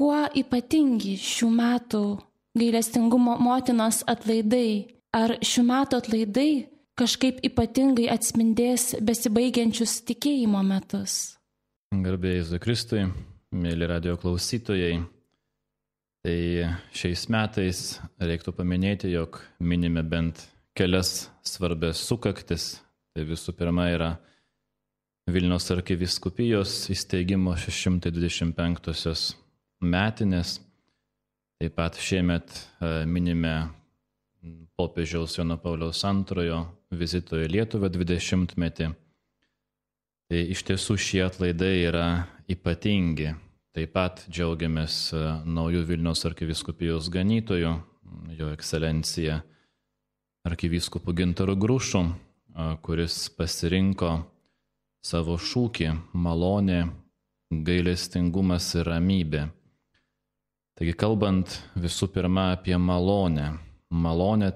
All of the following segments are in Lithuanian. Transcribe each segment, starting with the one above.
kuo ypatingi šių metų gailestingumo motinos atlaidai? Ar šių metų atlaidai kažkaip ypatingai atspindės besibaigiančius tikėjimo metus? Garbė Jėzui Kristui, mėly radio klausytojai. Tai šiais metais reiktų paminėti, jog minime bent kelias svarbias sukaktis. Tai visų pirma yra Vilniaus arkivyskupijos įsteigimo 625 metinės. Taip pat šiemet minime popiežiaus Jono Pauliaus II vizito į Lietuvą 20-metį. Tai iš tiesų šie atlaidai yra ypatingi. Taip pat džiaugiamės naujų Vilniaus arkivyskupijos ganytojų, jo ekscelencija arkivyskupu Gintaru Grušu, kuris pasirinko savo šūkį malonė, gailestingumas ir ramybė. Taigi kalbant visų pirma apie malonę. Malonę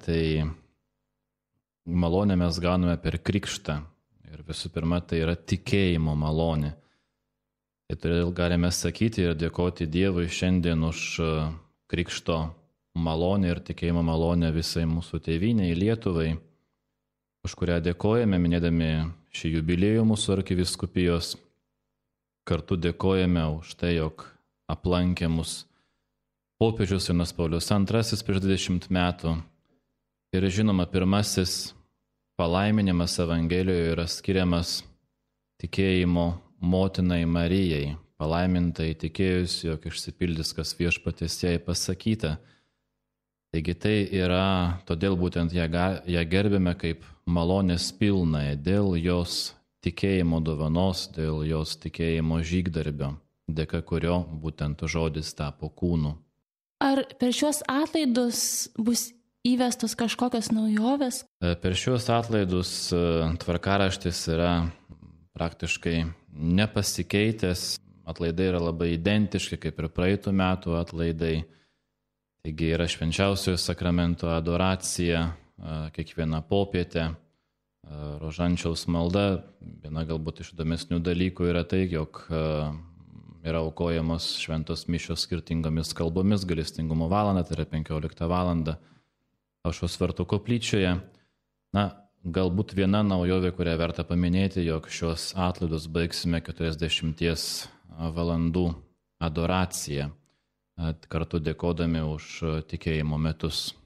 mes gauname per krikštą. Ir visų pirma tai yra tikėjimo malonė. Ir todėl galime sakyti ir dėkoti Dievui šiandien už krikšto malonę ir tikėjimo malonę visai mūsų tėvynei Lietuvai, už kurią dėkojame, minėdami šį jubiliejų mūsų arkivyskupijos. Kartu dėkojame už tai, jog aplankė mus popiežius Jonas Paulius II prieš 20 metų. Ir žinoma, pirmasis palaiminimas Evangelijoje yra skiriamas tikėjimo motinai Marijai, palaimintai tikėjus, jog išsipildys, kas Viešpaties jai pasakyta. Taigi tai yra, todėl būtent ją gerbėme kaip malonės pilnąją, dėl jos tikėjimo dovanos, dėl jos tikėjimo žygdarbio, dėka kurio būtent žodis tapo kūnu. Ar per šios atlaidus bus įvestos kažkokios naujovės? Per šios atlaidus tvarkaraštis yra praktiškai nepasikeitęs. Atlaidai yra labai identiški kaip ir praeitų metų atlaidai. Taigi yra švenčiausiojo sakramento adoracija kiekvieną popietę, rožančiaus malda. Viena galbūt iš įdomesnių dalykų yra tai, jog yra aukojamos šventos mišios skirtingomis kalbomis, gailestingumo valandą, tai yra 15 valandą Aušros vartų koplyčioje. Galbūt viena naujovė, kurią verta paminėti, jog šios atlaidus baigsime 40 valandų adoraciją, kartu dėkodami už tikėjimo metus.